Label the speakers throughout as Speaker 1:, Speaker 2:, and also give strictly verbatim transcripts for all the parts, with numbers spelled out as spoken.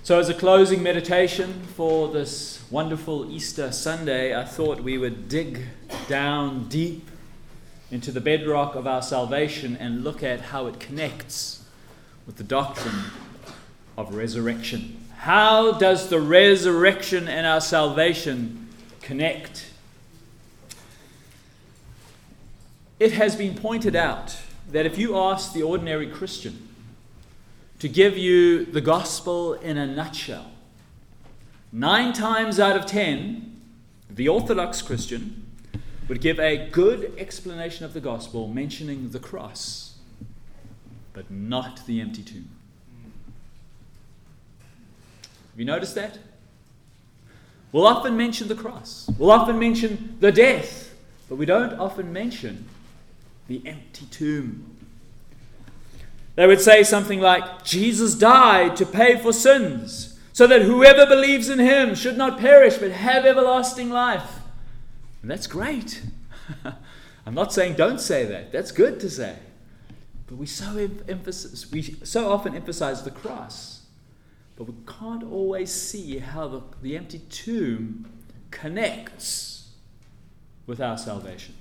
Speaker 1: So as a closing meditation for this wonderful Easter Sunday, I thought we would dig down deep into the bedrock of our salvation and look at how it connects with the doctrine of resurrection. How does the resurrection and our salvation connect? It has been pointed out that if you ask the ordinary Christian to give you the gospel in a nutshell, nine times out of ten, the Orthodox Christian would give a good explanation of the gospel mentioning the cross, but not the empty tomb. Have you noticed that? We'll often mention the cross. We'll often mention the death, but we don't often mention the empty tomb. They would say something like, Jesus died to pay for sins, so that whoever believes in him should not perish, but have everlasting life. And that's great. I'm not saying don't say that. That's good to say. But we so em- emphasis, we so often emphasize the cross, but we can't always see how the, the empty tomb connects with our salvation.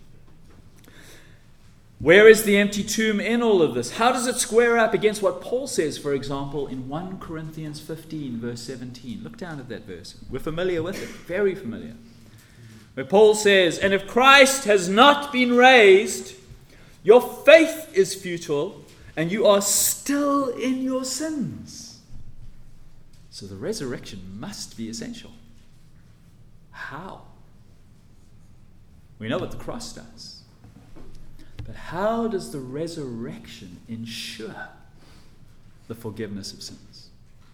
Speaker 1: Where is the empty tomb in all of this? How does it square up against what Paul says, for example, in First Corinthians fifteen, verse seventeen? Look down at that verse. We're familiar with it, very familiar. Where Paul says, "And if Christ has not been raised, your faith is futile, and you are still in your sins." So the resurrection must be essential. How? We know what the cross does. But how does the resurrection ensure the forgiveness of sins?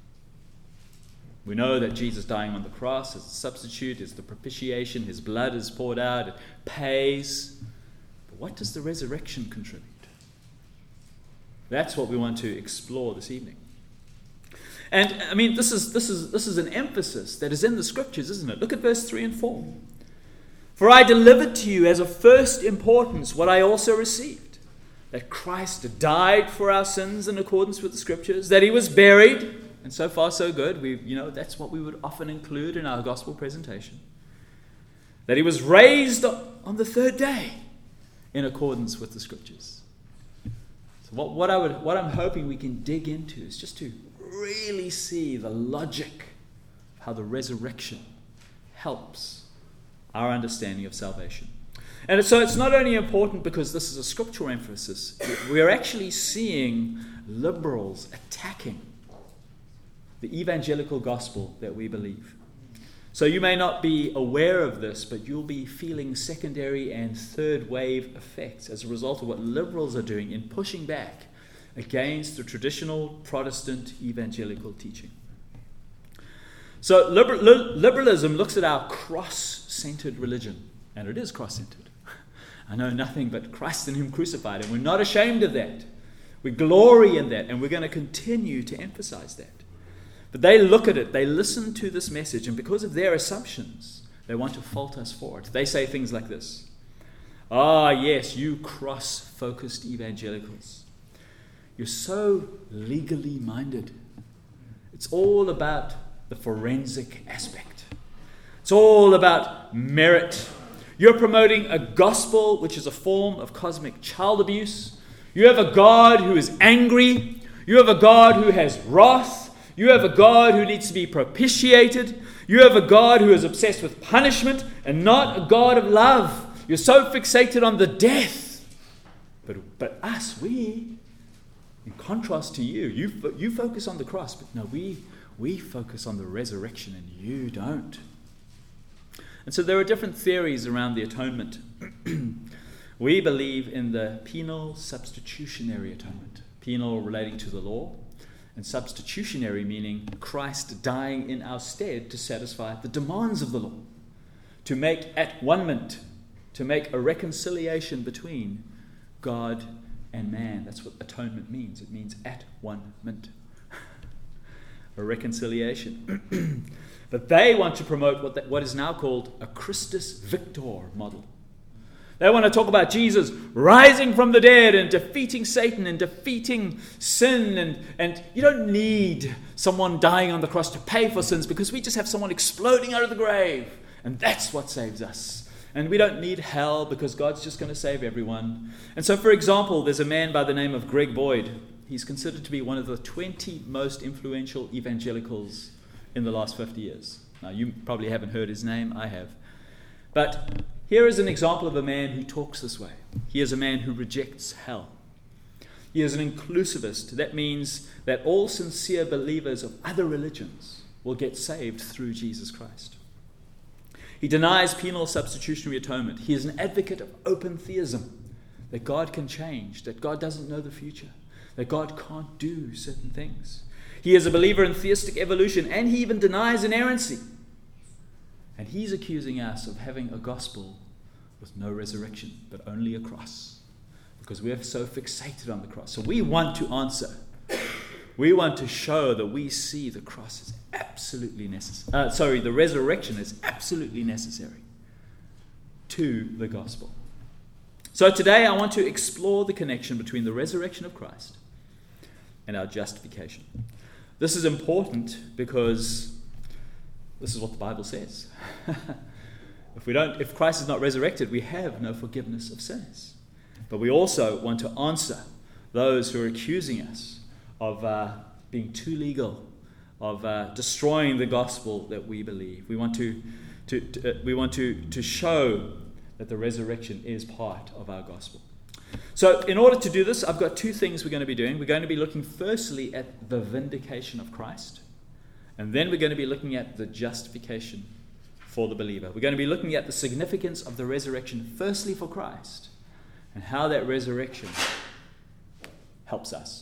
Speaker 1: We know that Jesus dying on the cross is a substitute, is the propitiation, his blood is poured out, it pays. But what does the resurrection contribute? That's what we want to explore this evening. And I mean, this is this is this is an emphasis that is in the scriptures, isn't it? Look at verse three and four. For I delivered to you as of first importance what I also received, that Christ died for our sins in accordance with the scriptures, that he was buried, and so far so good. We, you know, that's what we would often include in our gospel presentation. That he was raised on the third day in accordance with the scriptures. So what, what I would, what I'm hoping we can dig into is just to really see the logic of how the resurrection helps our understanding of salvation. And so it's not only important because this is a scriptural emphasis, we're actually seeing liberals attacking the evangelical gospel that we believe. So you may not be aware of this, but you'll be feeling secondary and third wave effects as a result of what liberals are doing in pushing back against the traditional Protestant evangelical teaching. So liber- liberalism looks at our cross-centered religion, and it is cross-centered. I know nothing but Christ and him crucified, and we're not ashamed of that. We glory in that, and we're going to continue to emphasize that. But they look at it, they listen to this message, and because of their assumptions, they want to fault us for it. They say things like this: "Ah, yes, you cross-focused evangelicals. You're so legally minded. It's all about the forensic aspect. It's all about merit. You're promoting a gospel which is a form of cosmic child abuse. You have a God who is angry. You have a God who has wrath. You have a God who needs to be propitiated. You have a God who is obsessed with punishment and not a God of love. You're so fixated on the death. But, but us, we, in contrast to you, you, you focus on the cross, but no, we... We focus on the resurrection and you don't." And so there are different theories around the atonement. We believe in the penal substitutionary atonement. Penal relating to the law, and substitutionary meaning Christ dying in our stead to satisfy the demands of the law, to make at-one-ment, to make a reconciliation between God and man. That's what atonement means. It means at-one-ment. A reconciliation. But they want to promote what, the, what is now called a Christus Victor model. They want to talk about Jesus rising from the dead and defeating Satan and defeating sin. And, and you don't need someone dying on the cross to pay for sins, because we just have someone exploding out of the grave. And that's what saves us. And we don't need hell, because God's just going to save everyone. And so, for example, there's a man by the name of Greg Boyd. He's considered to be one of the twenty most influential evangelicals in the last fifty years. Now, you probably haven't heard his name. I have. But here is an example of a man who talks this way. He is a man who rejects hell. He is an inclusivist. That means that all sincere believers of other religions will get saved through Jesus Christ. He denies penal substitutionary atonement. He is an advocate of open theism, that God can change, that God doesn't know the future, that God can't do certain things. He is a believer in theistic evolution, and he even denies inerrancy. And he's accusing us of having a gospel with no resurrection, but only a cross, because we're so fixated on the cross. So we want to answer. We want to show that we see the cross is absolutely necessary. Uh, sorry, the resurrection is absolutely necessary to the gospel. So today I want to explore the connection between the resurrection of Christ and our justification. This is important because this is what the Bible says. If we don't, if Christ is not resurrected, we have no forgiveness of sins. But we also want to answer those who are accusing us of uh, being too legal, of uh, destroying the gospel that we believe. We want to, to, to uh, we want to, to show that the resurrection is part of our gospel. So in order to do this, I've got two things we're going to be doing. We're going to be looking firstly at the vindication of Christ, and then we're going to be looking at the justification for the believer. We're going to be looking at the significance of the resurrection firstly for Christ, and how that resurrection helps us.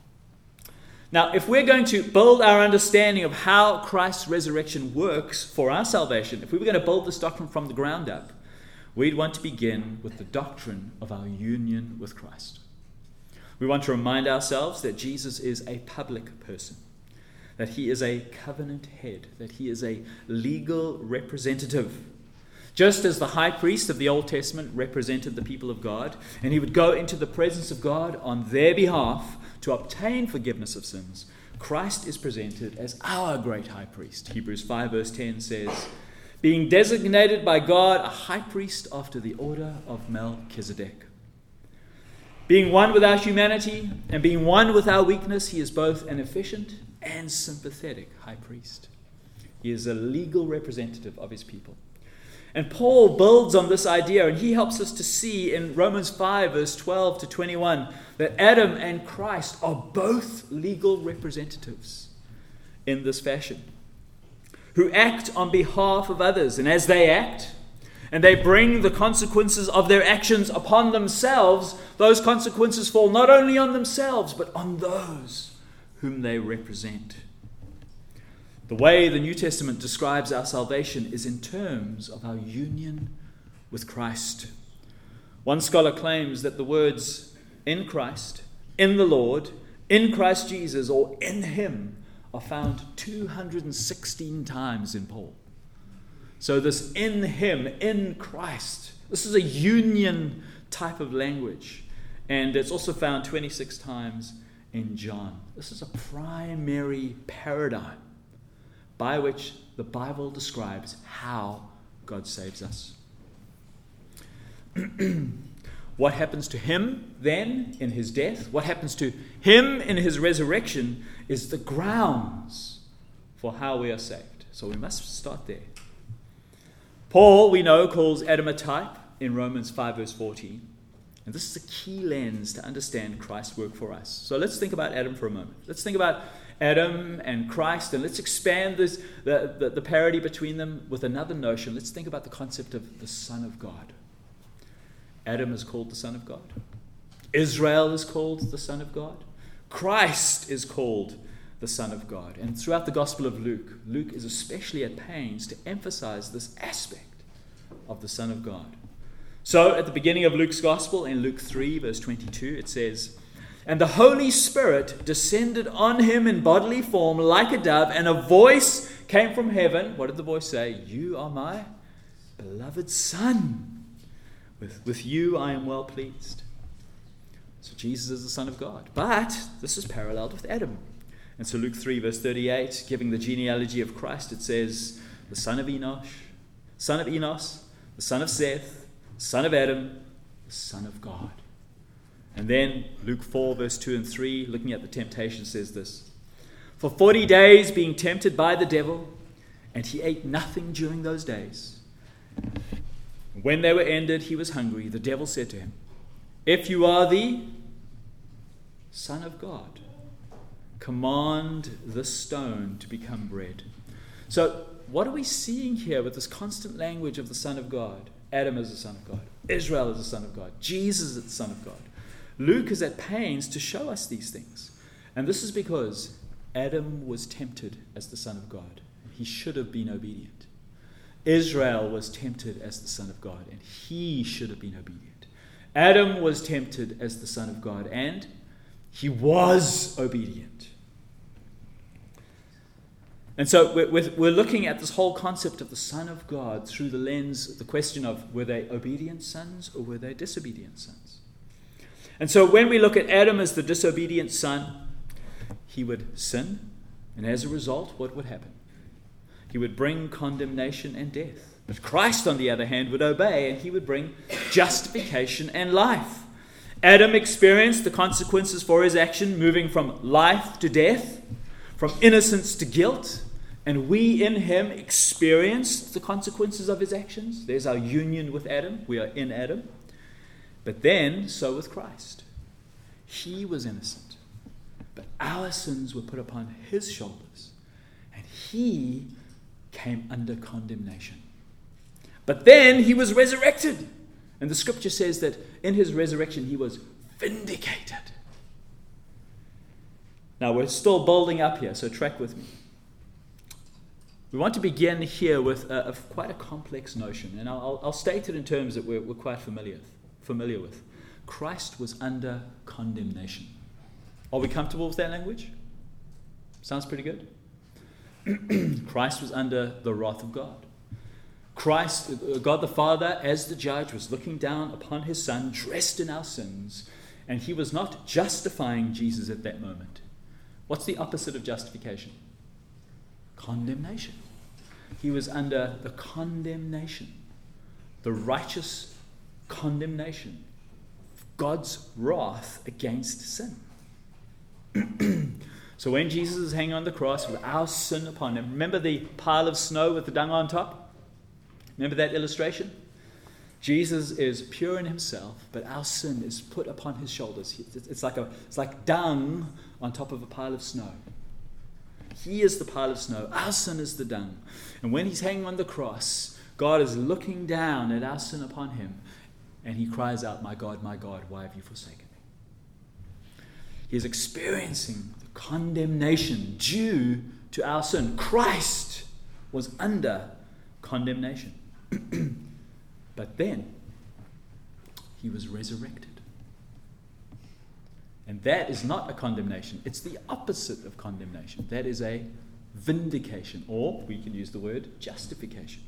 Speaker 1: Now, if we're going to build our understanding of how Christ's resurrection works for our salvation, if we were going to build this doctrine from the ground up, we'd want to begin with the doctrine of our union with Christ. We want to remind ourselves that Jesus is a public person, that he is a covenant head, that he is a legal representative. Just as the high priest of the Old Testament represented the people of God, and he would go into the presence of God on their behalf to obtain forgiveness of sins, Christ is presented as our great high priest. Hebrews five verse ten says, being designated by God a high priest after the order of Melchizedek. Being one with our humanity and being one with our weakness, he is both an efficient and sympathetic high priest. He is a legal representative of his people. And Paul builds on this idea, and he helps us to see in Romans five, verse twelve to twenty-one, that Adam and Christ are both legal representatives in this fashion, who act on behalf of others. And as they act, and they bring the consequences of their actions upon themselves, those consequences fall not only on themselves, but on those whom they represent. The way the New Testament describes our salvation is in terms of our union with Christ. One scholar claims that the words in Christ, in the Lord, in Christ Jesus, or in him are found two hundred sixteen times in Paul. So this in him, in Christ, this is a union type of language. And it's also found twenty-six times in John. This is a primary paradigm by which the Bible describes how God saves us. What happens to him then in his death, what happens to him in his resurrection, is the grounds for how we are saved. So we must start there. Paul, we know, calls Adam a type in Romans five verse fourteen. And this is a key lens to understand Christ's work for us. So let's think about Adam for a moment. Let's think about Adam and Christ, and let's expand this, the, the, the parity between them with another notion. Let's think about the concept of the Son of God. Adam is called the Son of God. Israel is called the Son of God. Christ is called the Son of God. And throughout the Gospel of Luke, Luke is especially at pains to emphasize this aspect of the Son of God. So at the beginning of Luke's Gospel, in Luke three, verse twenty-two, it says, and the Holy Spirit descended on him in bodily form like a dove, and a voice came from heaven. What did the voice say? You are my beloved Son, With, with you I am well pleased. So Jesus is the Son of God. But this is paralleled with Adam. And so Luke three, verse thirty-eight, giving the genealogy of Christ, it says, the son of Enosh, son of Enos, the son of Seth, son of Adam, the Son of God. And then Luke four, verse two and three, looking at the temptation, says this: for forty days being tempted by the devil, and he ate nothing during those days. When they were ended, he was hungry. The devil said to him, if you are the Son of God, command this stone to become bread. So what are we seeing here with this constant language of the Son of God? Adam is the Son of God. Israel is the Son of God. Jesus is the Son of God. Luke is at pains to show us these things. And this is because Adam was tempted as the Son of God. He should have been obedient. Israel was tempted as the Son of God, and he should have been obedient. Adam was tempted as the Son of God, and he was obedient. And so we're, we're looking at this whole concept of the Son of God through the lens, the question of, were they obedient sons or were they disobedient sons? And so when we look at Adam as the disobedient son, he would sin, and as a result, what would happen? He would bring condemnation and death. But Christ, on the other hand, would obey, and he would bring justification and life. Adam experienced the consequences for his action, moving from life to death, from innocence to guilt, and we in him experienced the consequences of his actions. There's our union with Adam. We are in Adam. But then, so with Christ. He was innocent, but our sins were put upon his shoulders, and he came under condemnation. But then he was resurrected. And the scripture says that in his resurrection he was vindicated. Now we're still building up here, so track with me. We want to begin here with a, a, quite a complex notion, and I'll, I'll state it in terms that we're, we're quite familiar, familiar with. Christ was under condemnation. Are we comfortable with that language? Sounds pretty good. Christ was under the wrath of God. Christ, God the Father, as the judge, was looking down upon his Son, dressed in our sins, and he was not justifying Jesus at that moment. What's the opposite of justification? Condemnation. He was under the condemnation, the righteous condemnation, God's wrath against sin. So when Jesus is hanging on the cross with our sin upon him, remember the pile of snow with the dung on top? Remember that illustration? Jesus is pure in himself, but our sin is put upon his shoulders. It's like a, it's like dung on top of a pile of snow. He is the pile of snow. Our sin is the dung. And when he's hanging on the cross, God is looking down at our sin upon him, and he cries out, "My God, my God, why have you forsaken me?" He is experiencing the condemnation due to our sin. Christ was under condemnation. But then he was resurrected. And that is not a condemnation. It's the opposite of condemnation. That is a vindication, or we can use the word justification.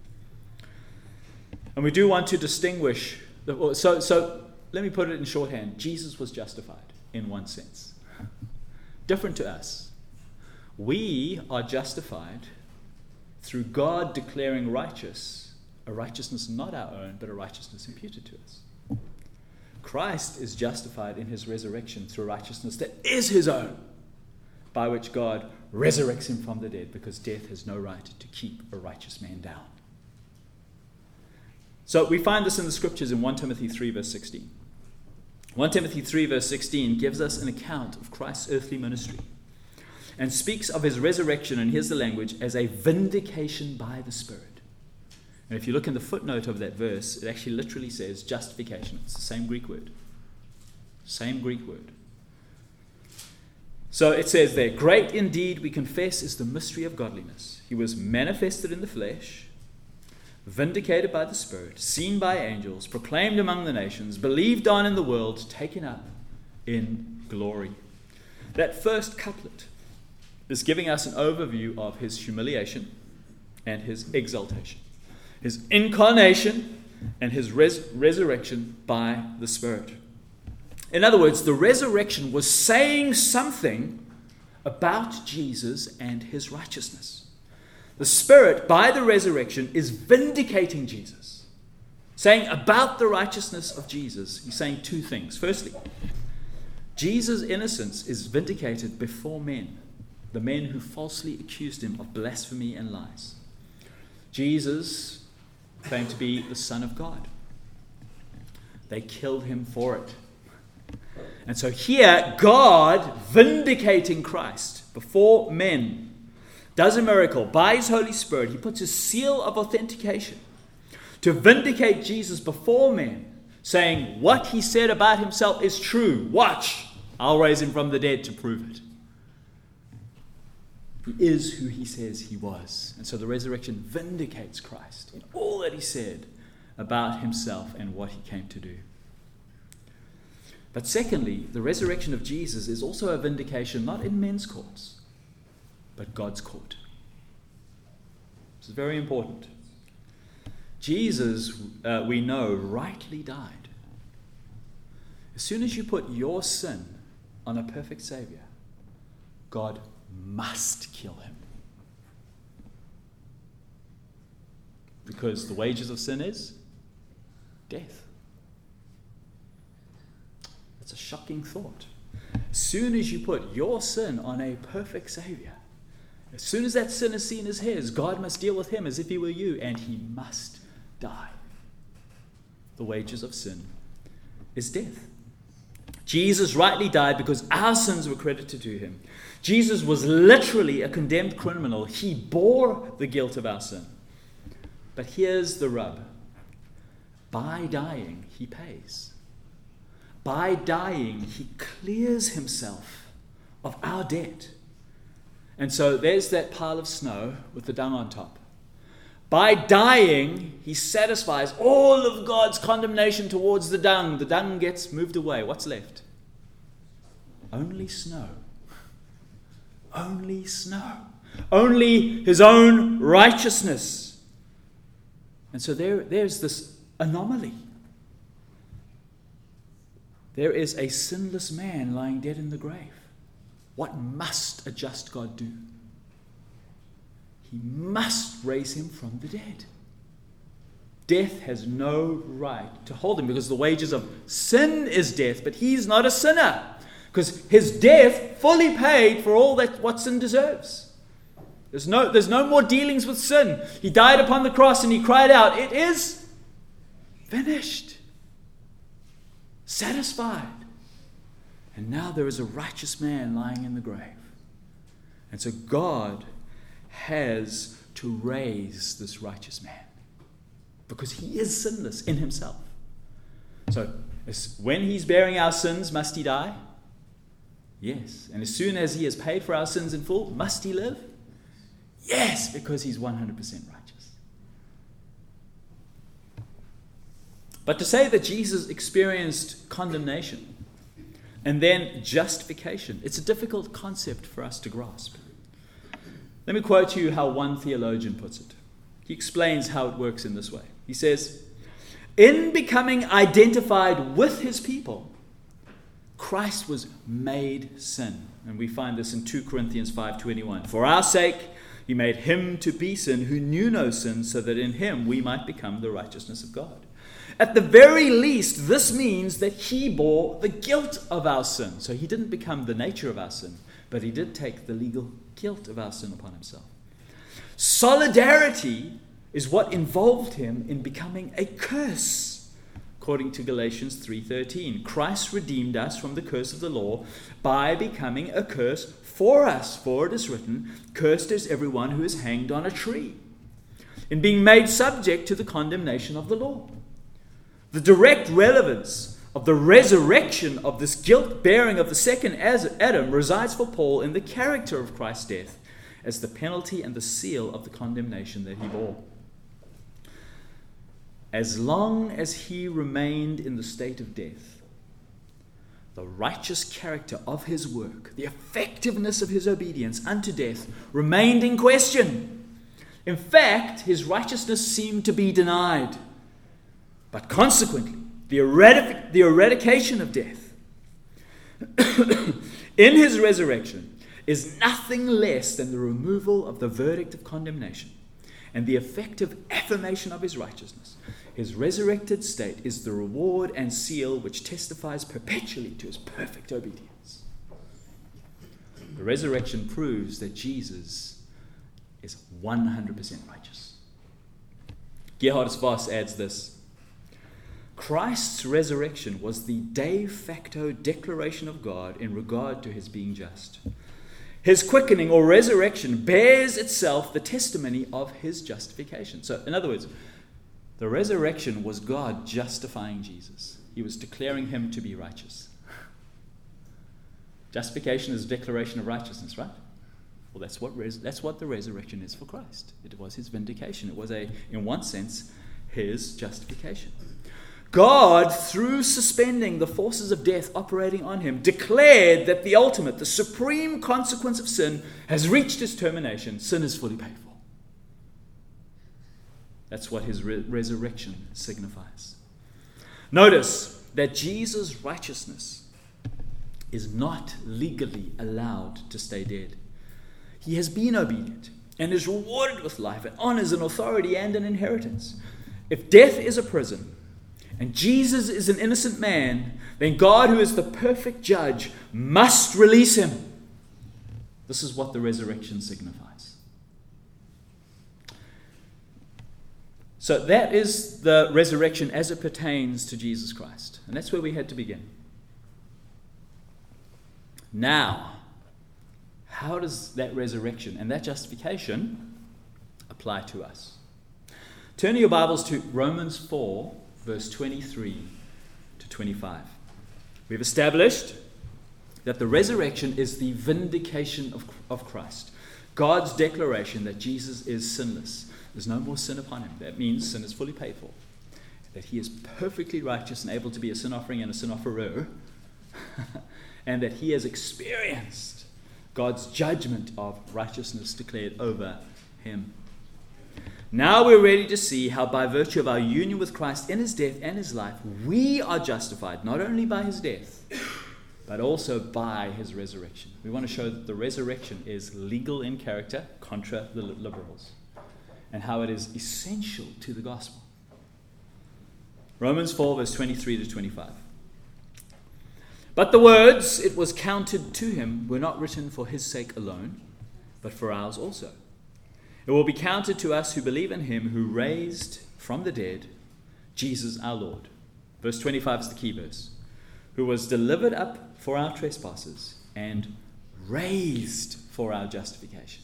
Speaker 1: And we do want to distinguish. The, so, so let me put it in shorthand. Jesus was justified in one sense. Different to us. We are justified through God declaring righteous a righteousness not our own, but a righteousness imputed to us. Christ is justified in his resurrection through righteousness that is his own, by which God resurrects him from the dead, because death has no right to keep a righteous man down. So we find this in the scriptures in First Timothy three, verse sixteen. First Timothy three, verse sixteen gives us an account of Christ's earthly ministry and speaks of his resurrection, and here's the language, as a vindication by the Spirit. And if you look in the footnote of that verse, it actually literally says justification. It's the same Greek word. Same Greek word. So it says there, "Great indeed, we confess, is the mystery of godliness. He was manifested in the flesh, vindicated by the Spirit, seen by angels, proclaimed among the nations, believed on in the world, taken up in glory." That first couplet is giving us an overview of his humiliation and his exaltation. His incarnation and his res- resurrection by the Spirit. In other words, the resurrection was saying something about Jesus and his righteousness. The Spirit, by the resurrection, is vindicating Jesus, saying about the righteousness of Jesus. He's saying two things. Firstly, Jesus' innocence is vindicated before men, the men who falsely accused him of blasphemy and lies. Jesus claimed to be the Son of God. They killed him for it. And so here, God, vindicating Christ before men, does a miracle by his Holy Spirit. He puts a seal of authentication to vindicate Jesus before men, saying what he said about himself is true. Watch, I'll raise him from the dead to prove it. He is who he says he was. And so the resurrection vindicates Christ in all that he said about himself and what he came to do. But secondly, the resurrection of Jesus is also a vindication not in men's courts, but God's court. This is very important. Jesus, uh, we know, rightly died. As soon as you put your sin on a perfect Savior, God must kill him. Because the wages of sin is death. It's a shocking thought. As soon as you put your sin on a perfect Savior, as soon as that sin is seen as his, God must deal with him as if he were you, and he must die. The wages of sin is death. Jesus rightly died because our sins were credited to him. Jesus was literally a condemned criminal. He bore the guilt of our sin. But here's the rub. By dying, he pays. By dying, he clears himself of our debt. And so there's that pile of snow with the dung on top. By dying, he satisfies all of God's condemnation towards the dung. The dung gets moved away. What's left? Only snow. Only snow. Only his own righteousness. And so there, there's this anomaly. There is a sinless man lying dead in the grave. What must a just God do? He must raise him from the dead. Death has no right to hold him because the wages of sin is death, but he's not a sinner because his death fully paid for all that what sin deserves. There's no, there's no more dealings with sin. He died upon the cross and he cried out, "It is finished." Satisfied. And now there is a righteous man lying in the grave. And so God has to raise this righteous man because he is sinless in himself. So when he's bearing our sins, must he die? Yes. And as soon as he has paid for our sins in full, must he live? Yes, because he's one hundred percent righteous. But to say that Jesus experienced condemnation and then justification, it's a difficult concept for us to grasp. Let me quote to you how one theologian puts it. He explains how it works in this way. He says, in becoming identified with his people, Christ was made sin. And we find this in two Corinthians five twenty-one. For our sake, he made him to be sin who knew no sin, so that in him we might become the righteousness of God. At the very least, this means that he bore the guilt of our sin. So he didn't become the nature of our sin, but he did take the legal guilt of our sin upon himself. Solidarity is what involved him in becoming a curse. According to Galatians three thirteen, Christ redeemed us from the curse of the law by becoming a curse for us. For it is written, "Cursed is everyone who is hanged on a tree," in being made subject to the condemnation of the law. The direct relevance of the resurrection of this guilt-bearing of the second Adam resides for Paul in the character of Christ's death as the penalty and the seal of the condemnation that he bore. As long as he remained in the state of death, the righteous character of his work, the effectiveness of his obedience unto death remained in question. In fact, his righteousness seemed to be denied. but consequently, the, eradic- the eradication of death in his resurrection is nothing less than the removal of the verdict of condemnation and the effective affirmation of his righteousness. His resurrected state is the reward and seal which testifies perpetually to his perfect obedience. The resurrection proves that Jesus is one hundred percent righteous. Gerhardus Voss adds this: Christ's resurrection was the de facto declaration of God in regard to his being just. His quickening or resurrection bears itself the testimony of his justification. So, in other words, the resurrection was God justifying Jesus. He was declaring him to be righteous. Justification is a declaration of righteousness, right? Well, that's what res- that's what the resurrection is for Christ. It was his vindication. It was, a, in one sense, his justification. God, through suspending the forces of death operating on him, declared that the ultimate, the supreme consequence of sin has reached its termination. Sin is fully paid for. That's what his re- resurrection signifies. Notice that Jesus' righteousness is not legally allowed to stay dead. He has been obedient and is rewarded with life and honors and authority and an inheritance. If death is a prison and Jesus is an innocent man, then God, who is the perfect judge, must release him. This is what the resurrection signifies. So that is the resurrection as it pertains to Jesus Christ. And that's where we had to begin. Now, how does that resurrection and that justification apply to us? Turn your Bibles to Romans four, verse twenty-three to twenty-five. We've established that the resurrection is the vindication of, of Christ. God's declaration that Jesus is sinless. There's no more sin upon him. That means sin is fully paid for. That he is perfectly righteous and able to be a sin offering and a sin offerer. And that he has experienced God's judgment of righteousness declared over him. Now we're ready to see how by virtue of our union with Christ in his death and his life, we are justified not only by his death, but also by his resurrection. We want to show that the resurrection is legal in character, contra the liberals, and how it is essential to the gospel. Romans four, verse twenty-three to twenty-five. But the words, "it was counted to him," were not written for his sake alone, but for ours also. It will be counted to us who believe in him who raised from the dead Jesus our Lord. Verse twenty-five is the key verse. Who was delivered up for our trespasses and raised for our justification.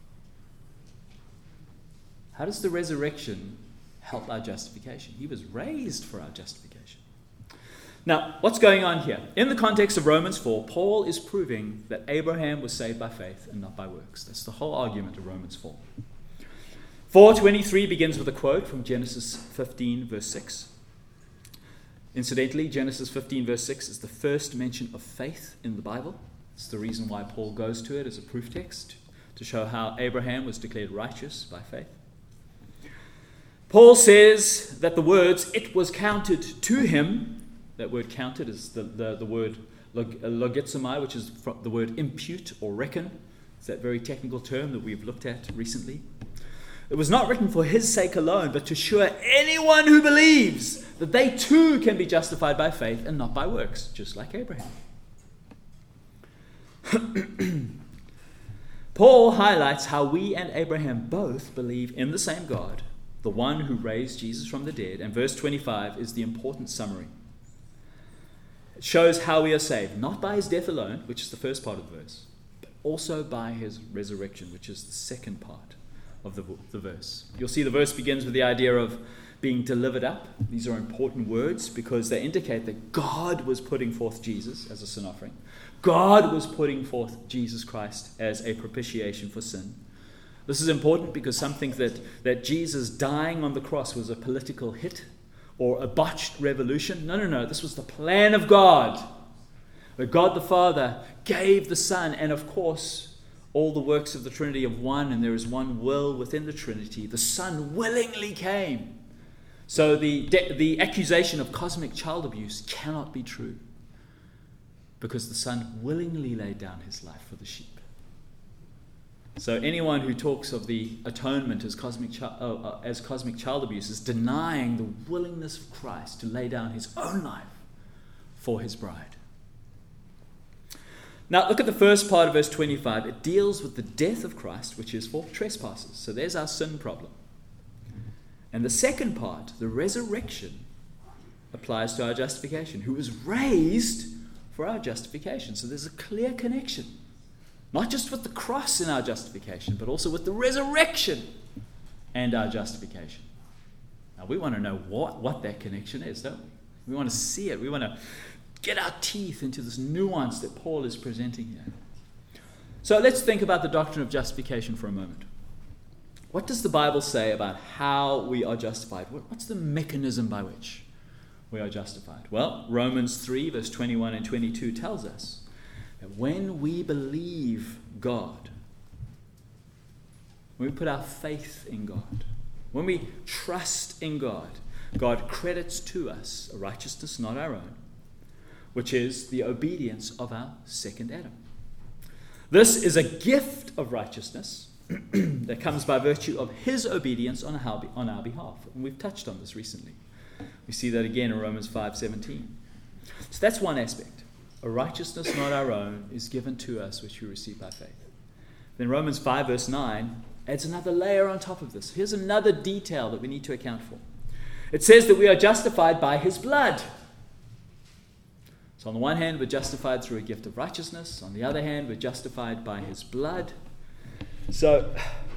Speaker 1: How does the resurrection help our justification? He was raised for our justification. Now, what's going on here? In the context of Romans four, Paul is proving that Abraham was saved by faith and not by works. That's the whole argument of Romans four. four twenty-three begins with a quote from Genesis fifteen, verse six. Incidentally, Genesis fifteen, verse six is the first mention of faith in the Bible. It's the reason why Paul goes to it as a proof text, to show how Abraham was declared righteous by faith. Paul says that the words, "it was counted to him," that word counted is the, the, the word log, logizomai, which is the word impute or reckon. It's that very technical term that we've looked at recently. It was not written for his sake alone, but to assure anyone who believes that they too can be justified by faith and not by works, just like Abraham. Paul highlights how we and Abraham both believe in the same God, the one who raised Jesus from the dead, and verse twenty-five is the important summary. It shows how we are saved, not by his death alone, which is the first part of the verse, but also by his resurrection, which is the second part of the, the verse. You'll see the verse begins with the idea of being delivered up. These are important words because they indicate that God was putting forth Jesus as a sin offering. God was putting forth Jesus Christ as a propitiation for sin. This is important because some think that, that Jesus dying on the cross was a political hit or a botched revolution. No, no, no. This was the plan of God, where God the Father gave the Son, and of course, all the works of the Trinity of one, and there is one will within the Trinity. The Son willingly came So the, de- the accusation of cosmic child abuse cannot be true, because the Son willingly laid down his life for the sheep. So anyone who talks of the atonement as cosmic, chi- uh, uh, as cosmic child abuse is denying the willingness of Christ to lay down his own life for his bride. Now look at the first part of verse twenty-five. It deals with the death of Christ, which is for trespasses. So there's our sin problem. And the second part, the resurrection, applies to our justification, who was raised for our justification. So there's a clear connection, not just with the cross in our justification, but also with the resurrection and our justification. Now we want to know what, what that connection is, don't we? We want to see it. We want to get our teeth into this nuance that Paul is presenting here. So let's think about the doctrine of justification for a moment. What does the Bible say about how we are justified? What's the mechanism by which we are justified? Well, Romans three, verse twenty-one and twenty-two tells us that when we believe God, when we put our faith in God, when we trust in God, God credits to us a righteousness not our own, which is the obedience of our second Adam. This is a gift of righteousness that comes by virtue of his obedience on our, on our behalf. And we've touched on this recently. We see that again in Romans five seventeen. So that's one aspect. A righteousness not our own is given to us, which we receive by faith. Then Romans five verse nine adds another layer on top of this. Here's another detail that we need to account for. It says that we are justified by his blood. So on the one hand, we're justified through a gift of righteousness. On the other hand, we're justified by his blood. So,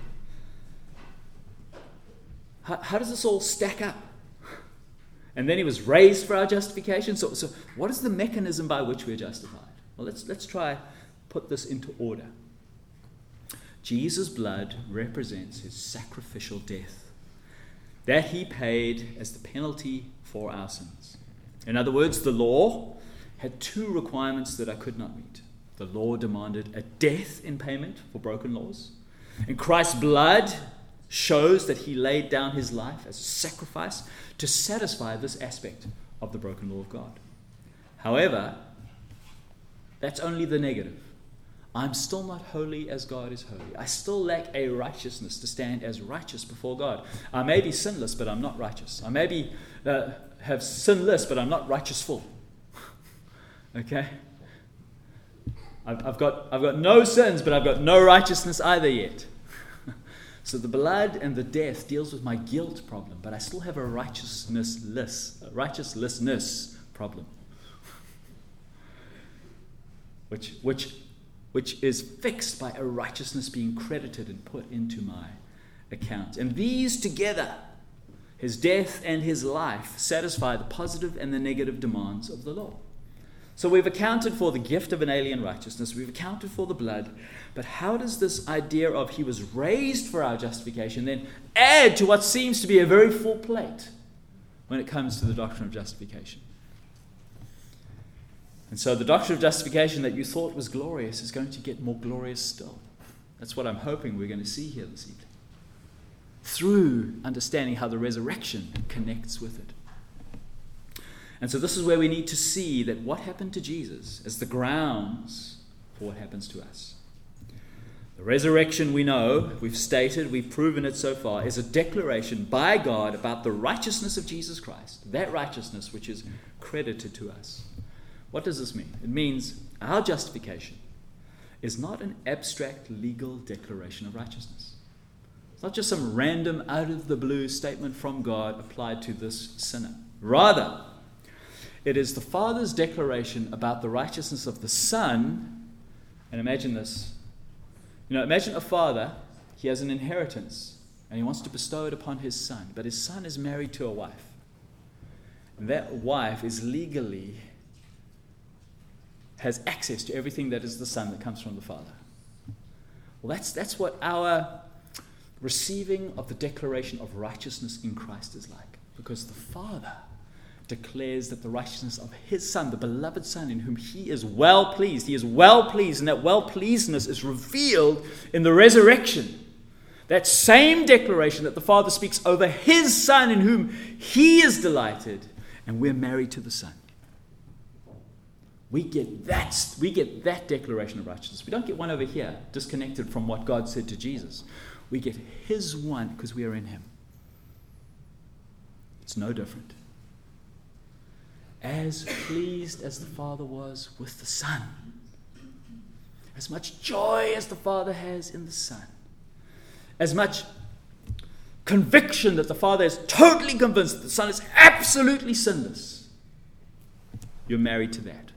Speaker 1: how, how does this all stack up? And then he was raised for our justification. So, so what is the mechanism by which we're justified? Well, let's, let's try put this into order. Jesus' blood represents his sacrificial death that he paid as the penalty for our sins. In other words, the law had two requirements that I could not meet. The law demanded a death in payment for broken laws. And Christ's blood shows that he laid down his life as a sacrifice to satisfy this aspect of the broken law of God. However, that's only the negative. I'm still not holy as God is holy. I still lack a righteousness to stand as righteous before God. I may be sinless, but I'm not righteous. I may be uh, have sinless, but I'm not righteousful. Okay? I've, I've got I've got no sins, but I've got no righteousness either yet. So the blood and the death deals with my guilt problem, but I still have a righteousness-less, a righteousness problem, which which which is fixed by a righteousness being credited and put into my account. And these together, his death and his life, satisfy the positive and the negative demands of the law. So we've accounted for the gift of an alien righteousness, we've accounted for the blood, but how does this idea of he was raised for our justification then add to what seems to be a very full plate when it comes to the doctrine of justification? And so the doctrine of justification that you thought was glorious is going to get more glorious still. That's what I'm hoping we're going to see here this evening, through understanding how the resurrection connects with it. And so this is where we need to see that what happened to Jesus is the grounds for what happens to us. The resurrection, we know, we've stated, we've proven it so far, is a declaration by God about the righteousness of Jesus Christ, that righteousness which is credited to us. What does this mean? It means our justification is not an abstract legal declaration of righteousness. It's not just some random out-of-the-blue statement from God applied to this sinner. Rather, it is the Father's declaration about the righteousness of the Son. And imagine this. You know, imagine a father, he has an inheritance, and he wants to bestow it upon his son. But his son is married to a wife. And that wife is legally, has access to everything that is the son that comes from the Father. Well, that's, that's what our receiving of the declaration of righteousness in Christ is like. Because the Father declares that the righteousness of his Son, the beloved Son, in whom he is well pleased. He is well pleased, and that well pleasedness is revealed in the resurrection That same declaration that the Father speaks over his Son in whom he is delighted, and we're married to the Son. We get that, we get that declaration of righteousness. We don't get one over here, disconnected from what God said to Jesus. We get his one because we are in him. It's no different. As pleased as the Father was with the Son, as much joy as the Father has in the Son, as much conviction that the Father is totally convinced that the Son is absolutely sinless, you're married to that.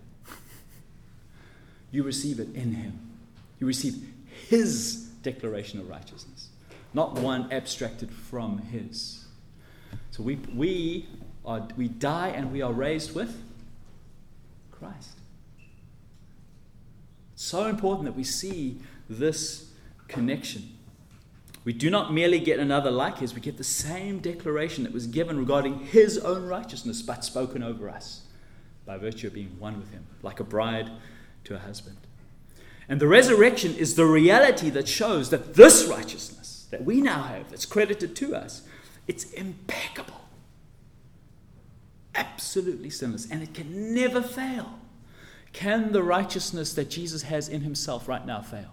Speaker 1: You receive it in him. You receive his declaration of righteousness, not one abstracted from his. So we we are we die and we are raised with Christ. It's so important that we see this connection. We do not merely get another like his, we get the same declaration that was given regarding his own righteousness, but spoken over us by virtue of being one with him, like a bride to a husband. And the resurrection is the reality that shows that this righteousness that we now have, that's credited to us, it's impeccable, absolutely sinless, and it can never fail. Can the righteousness that Jesus has in himself right now fail?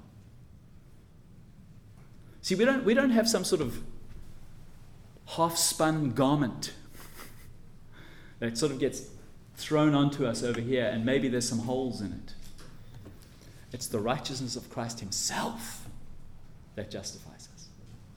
Speaker 1: See, we don't we don't have some sort of half-spun garment that sort of gets thrown onto us over here, and maybe there's some holes in it. It's the righteousness of Christ himself that justifies us.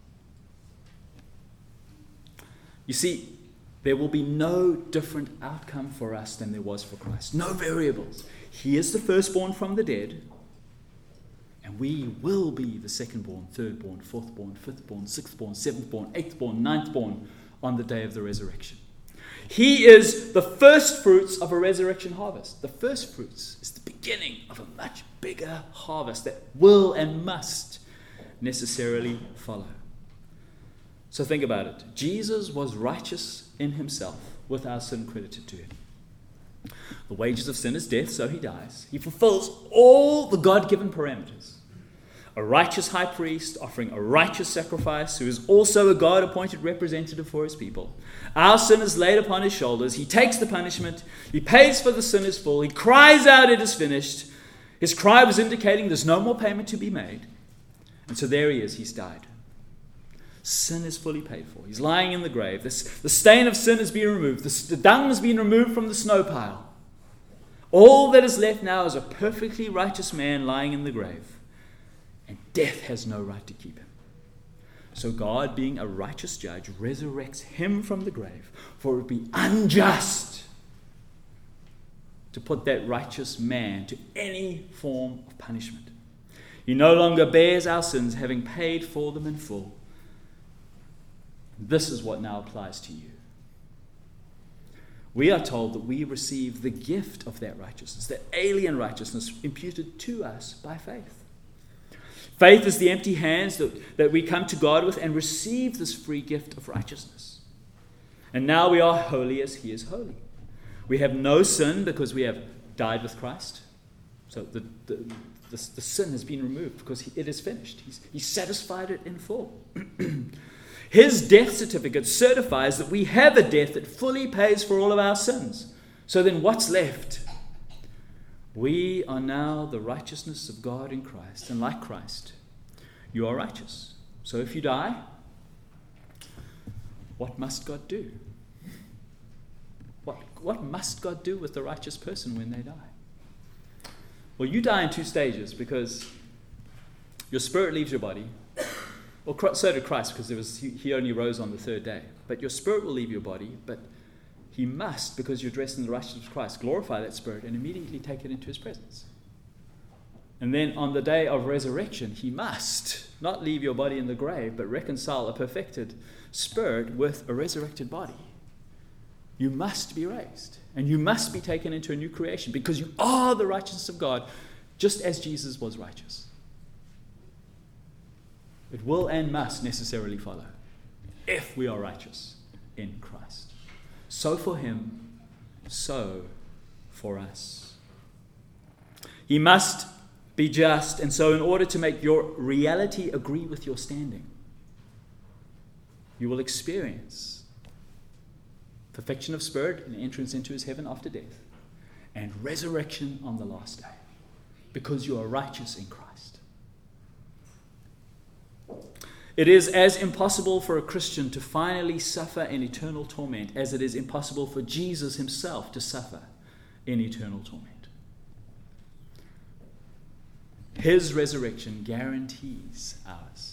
Speaker 1: You see, there will be no different outcome for us than there was for Christ. No variables. He is the firstborn from the dead, and we will be the secondborn, thirdborn, fourthborn, fifthborn, sixthborn, seventhborn, eighthborn, ninthborn on the day of the resurrection. He is the first fruits of a resurrection harvest. The first fruits is the beginning of a much bigger harvest that will and must necessarily follow. So think about it. Jesus was righteous in himself with our sin credited to him. The wages of sin is death, so he dies. He fulfills all the God-given parameters. A righteous high priest offering a righteous sacrifice, who is also a God-appointed representative for his people. Our sin is laid upon his shoulders. He takes the punishment. He pays for the sinner's full. He cries out, "It is finished." His cry was indicating there's no more payment to be made. And so there he is. He's died. Sin is fully paid for. He's lying in the grave. This, the stain of sin has been removed. The, the dung has been removed from the snow pile. All that is left now is a perfectly righteous man lying in the grave. And death has no right to keep him. So God, being a righteous judge, resurrects him from the grave. For it would be unjust to put that righteous man to any form of punishment. He no longer bears our sins, having paid for them in full. This is what now applies to you. We are told that we receive the gift of that righteousness, that alien righteousness imputed to us by faith. Faith is the empty hands that, that we come to God with and receive this free gift of righteousness. And now we are holy as he is holy. We have no sin because we have died with Christ. So the, the, the, the sin has been removed because he, it is finished. He's, he's satisfied it in full. His death certificate certifies that we have a death that fully pays for all of our sins. So then what's left? We are now the righteousness of God in Christ, and like Christ, you are righteous. So if you die, what must God do? What, what must God do with the righteous person when they die? Well, you die in two stages, because your spirit leaves your body. Well, so did Christ, because there was, he, he only rose on the third day. But your spirit will leave your body, but he must, because you're dressed in the righteousness of Christ, glorify that spirit and immediately take it into his presence. And then on the day of resurrection, he must not leave your body in the grave, but reconcile a perfected spirit with a resurrected body. You must be raised, and you must be taken into a new creation, because you are the righteousness of God, just as Jesus was righteous. It will and must necessarily follow if we are righteous in Christ. So for him, so for us. He must be just, and so in order to make your reality agree with your standing, you will experience perfection of spirit and entrance into his heaven after death, and resurrection on the last day, because you are righteous in Christ. It is as impossible for a Christian to finally suffer in eternal torment as it is impossible for Jesus himself to suffer in eternal torment. His resurrection guarantees ours.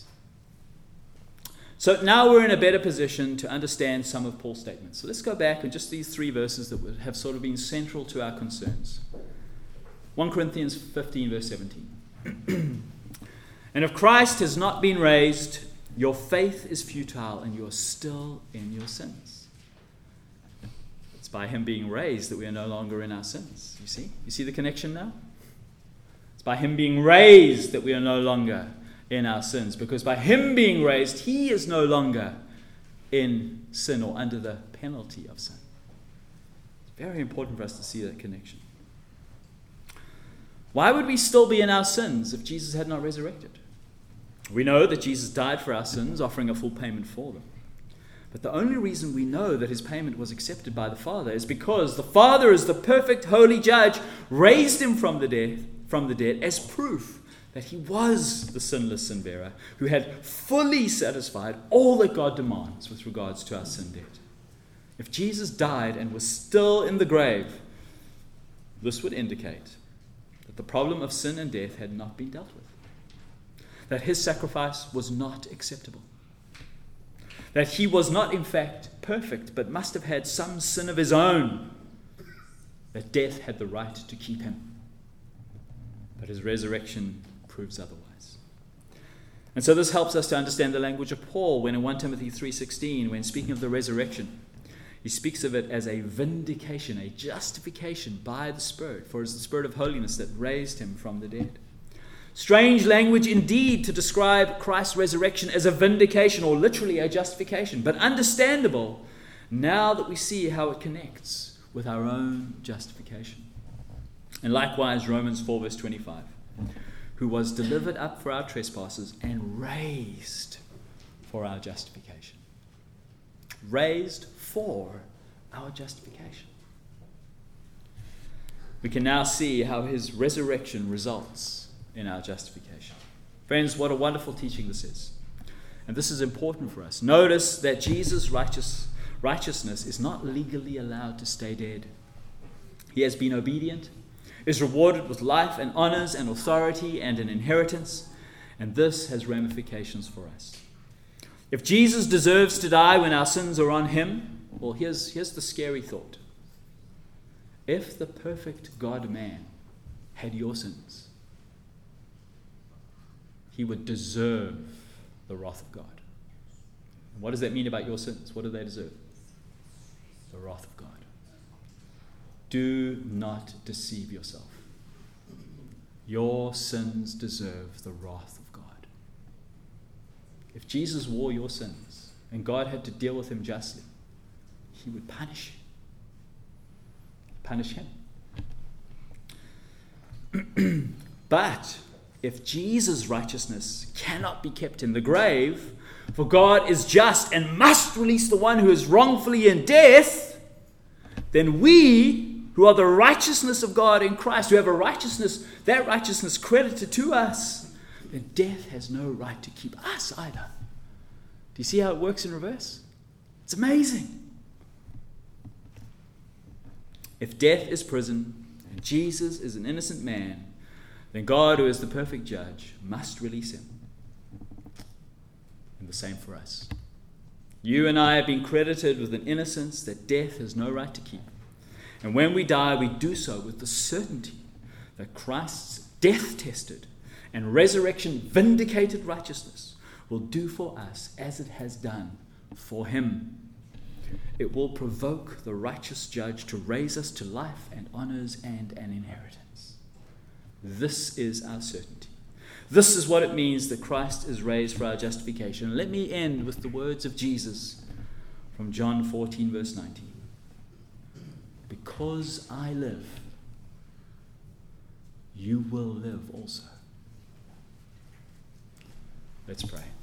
Speaker 1: So now we're in a better position to understand some of Paul's statements. So let's go back and just these three verses that have sort of been central to our concerns. First Corinthians fifteen, verse seventeen. And if Christ has not been raised, your faith is futile and you are still in your sins. It's by him being raised that we are no longer in our sins. You see? You see the connection now? It's by him being raised that we are no longer in our sins, because by him being raised, he is no longer in sin or under the penalty of sin. It's very important for us to see that connection. Why would we still be in our sins if Jesus had not resurrected? We know that Jesus died for our sins, offering a full payment for them. But the only reason we know that his payment was accepted by the Father is because the Father, as the perfect holy judge, raised him from the dead, from the dead as proof that he was the sinless sin bearer who had fully satisfied all that God demands with regards to our sin debt. If Jesus died and was still in the grave, this would indicate that the problem of sin and death had not been dealt with, that his sacrifice was not acceptable, that he was not in fact perfect but must have had some sin of his own, that death had the right to keep him. But his resurrection proves otherwise. And so this helps us to understand the language of Paul when in First Timothy three sixteen, when speaking of the resurrection, he speaks of it as a vindication, a justification by the Spirit, for it is the Spirit of holiness that raised him from the dead. Strange language indeed to describe Christ's resurrection as a vindication, or literally a justification, but understandable now that we see how it connects with our own justification. And likewise, Romans four verse twenty-five, who was delivered up for our trespasses and raised for our justification. Raised for our justification. We can now see how his resurrection results in our justification. Friends, what a wonderful teaching this is. And this is important for us. Notice that Jesus' righteous, righteousness is not legally allowed to stay dead. He has been obedient, is rewarded with life and honors and authority and an inheritance, and this has ramifications for us. If Jesus deserves to die when our sins are on him, well, here's, here's the scary thought. If the perfect God-man had your sins, he would deserve the wrath of God. And what does that mean about your sins? What do they deserve? The wrath of God. Do not deceive yourself. Your sins deserve the wrath of God. If Jesus wore your sins and God had to deal with him justly, he would punish you. Punish him. But if Jesus' righteousness cannot be kept in the grave, for God is just and must release the one who is wrongfully in death, then we, who are the righteousness of God in Christ, who have a righteousness, that righteousness credited to us, then death has no right to keep us either. Do you see how it works in reverse? It's amazing. If death is prison and Jesus is an innocent man, then God, who is the perfect judge, must release him. And the same for us. You and I have been credited with an innocence that death has no right to keep. And when we die, we do so with the certainty that Christ's death-tested and resurrection-vindicated righteousness will do for us as it has done for him. It will provoke the righteous judge to raise us to life and honors and an inheritance. This is our certainty. This is what it means that Christ is raised for our justification. Let me end with the words of Jesus from John fourteen, verse nineteen. Because I live, you will live also. Let's pray.